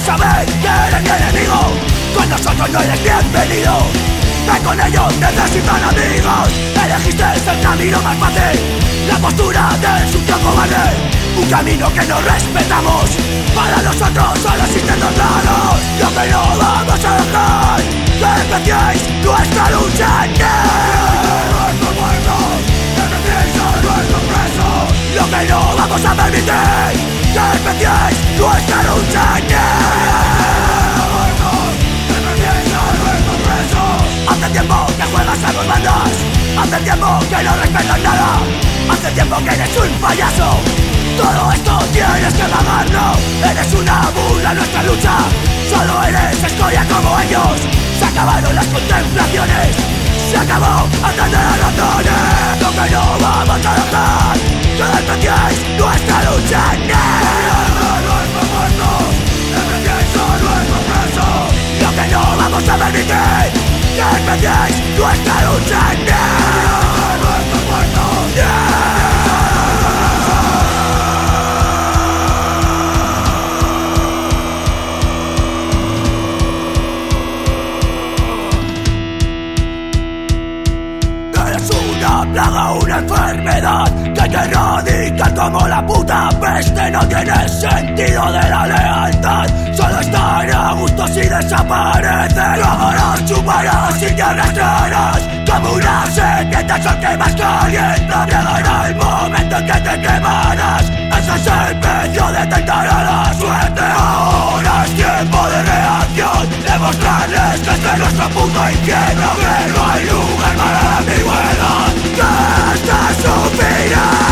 saber que eres mi enemigo. Con nosotros no eres bienvenido. Que con ellos necesitan amigos. Elegiste el camino más fácil, la postura del sucio cobarde. Un camino que no respetamos. Para nosotros solo existen dos lados. Lo que no vamos a dejar que empecéis nuestra lucha. Nuestros muertos, que empecéis a nuestros presos. Lo que no vamos a permitir que empecéis nuestra lucha. Hace tiempo que juegas a dos bandas. Hace tiempo que no respetas nada. Hace tiempo que eres un payaso. Todo esto tienes que pagarlo. Eres una burla en nuestra lucha. Solo eres escoria como ellos. Se acabaron las contemplaciones. Se acabó hasta de las razones. Lo que no vamos a dejar que despreciéis nuestra lucha. Nuestros muertos, despreciéis a nuestros presos. Lo que no vamos a permitir que despreciéis nuestra lucha. Nuestros muertos, una plaga, una enfermedad que te radica como la puta peste. No tienes sentido de la lealtad. Solo estar a gusto si desapareces. Luego nos chuparás y te arrastrarás como una serpiente al sol que más caliente. Llegará el momento en que te quemarás. Ese es el precio de tentar a la suerte. Ahora es tiempo de reacción. Demostrarles que este es nuestro puto infierno. Que no hay lugar para la ambigüedad. Que este es su final.